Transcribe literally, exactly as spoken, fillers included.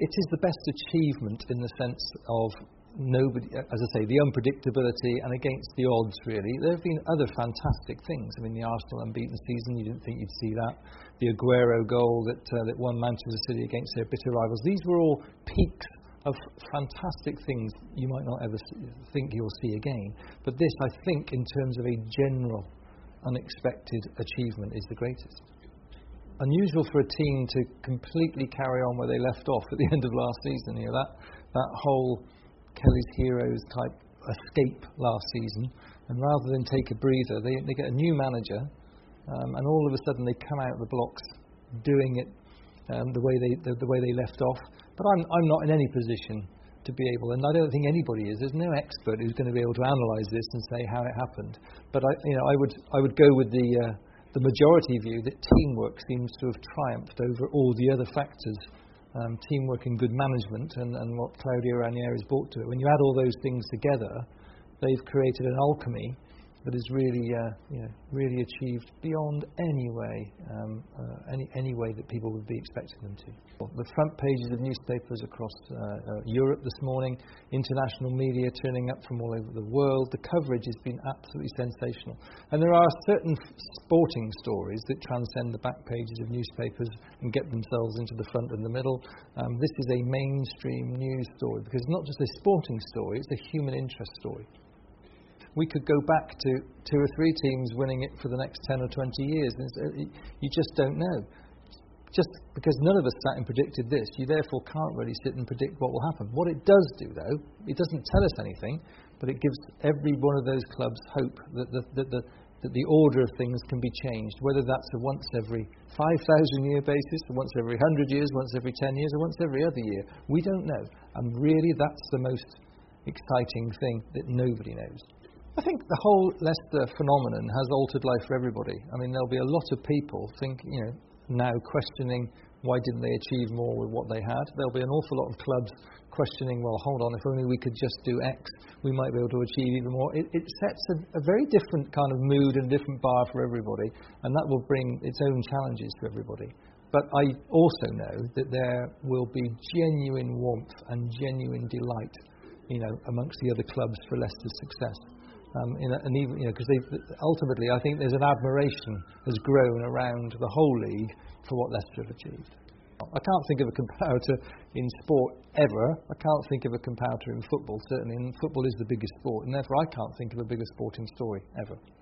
it is the best achievement in the sense of nobody, as I say, the unpredictability and against the odds, really. There have been other fantastic things. I mean, the Arsenal unbeaten season, you didn't think you'd see that. The Aguero goal that uh, that won Manchester City against their bitter rivals. These were all peaks of fantastic things you might not ever think you'll see again. But this, I think, in terms of a general unexpected achievement, is the greatest. Unusual for a team to completely carry on where they left off at the end of last season. You know, that that whole Kelly's Heroes type escape last season, and rather than take a breather, they, they get a new manager, um, and all of a sudden they come out of the blocks doing it um, the way they the, the way they left off. But I'm I'm not in any position to be able, and I don't think anybody is. There's no expert who's going to be able to analyse this and say how it happened. But I you know I would I would go with the uh, the majority view that teamwork seems to have triumphed over all the other factors. Um, teamwork and good management, and, and what Claudio Ranieri's brought to it. When you add all those things together, they've created an alchemy that is really, uh, you know, really achieved beyond any way, um, uh, any any way that people would be expecting them to. The front pages of newspapers across uh, uh, Europe this morning, international media turning up from all over the world. The coverage has been absolutely sensational, and there are certain sporting stories that transcend the back pages of newspapers and get themselves into the front and the middle. Um, this is a mainstream news story because it's not just a sporting story; it's a human interest story. We could go back to two or three teams winning it for the next ten or twenty years. And you just don't know. Just because none of us sat and predicted this, you therefore can't really sit and predict what will happen. What it does do, though, it doesn't tell us anything, but it gives every one of those clubs hope that the, that the, that the order of things can be changed, whether that's a once every five thousand year basis, or once every one hundred years, once every ten years, or once every other year. We don't know. And really, that's the most exciting thing that nobody knows. I think the whole Leicester phenomenon has altered life for everybody. I mean, there'll be a lot of people think, you know, now questioning why didn't they achieve more with what they had. There'll be an awful lot of clubs questioning, well, hold on, if only we could just do X, we might be able to achieve even more. It, it sets a, a very different kind of mood and different bar for everybody, and that will bring its own challenges to everybody. But I also know that there will be genuine warmth and genuine delight, you know, amongst the other clubs for Leicester's success. Um, in a, and even, you know, because ultimately I think there's an admiration has grown around the whole league for what Leicester have achieved. I can't think of a comparator in sport ever. I can't think of a comparator in football, certainly, and football is the biggest sport, and therefore I can't think of a bigger sporting story ever.